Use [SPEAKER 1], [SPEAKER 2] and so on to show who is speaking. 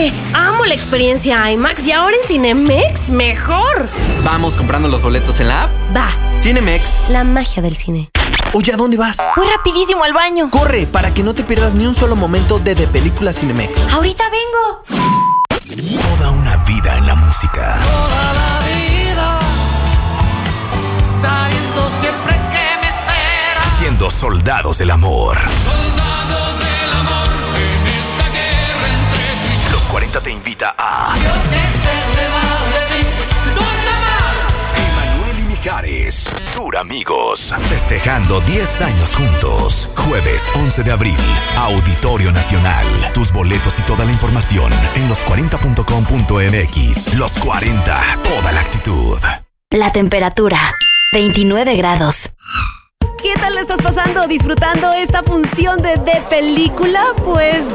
[SPEAKER 1] que amo la experiencia IMAX y ahora en Cinemex, mejor.
[SPEAKER 2] Vamos comprando los boletos en la app.
[SPEAKER 1] Va.
[SPEAKER 2] Cinemex.
[SPEAKER 1] La magia del cine.
[SPEAKER 2] Oye, ¿a dónde vas?
[SPEAKER 3] Voy rapidísimo al baño.
[SPEAKER 2] Corre, para que no te pierdas ni un solo momento de Película Cinemex.
[SPEAKER 3] Ahorita vengo.
[SPEAKER 4] Toda una vida en la música.
[SPEAKER 5] Toda la vida, sabiendo siempre que me espera.
[SPEAKER 4] Siendo soldados del amor.
[SPEAKER 5] Soldados del amor en esta guerra entre tú y yo.
[SPEAKER 4] Los 40 te invita a
[SPEAKER 5] Yo que se va de mí, nunca más.
[SPEAKER 4] Emanuel y Mijares, Tour Amigos, festejando 10 años juntos. Jueves 11 de abril, Auditorio Nacional. Tus boletos y toda la información en los40.com.mx. Los 40, toda la actitud.
[SPEAKER 3] La temperatura, 29 grados.
[SPEAKER 1] ¿Qué tal lo estás pasando disfrutando esta función de película? Pues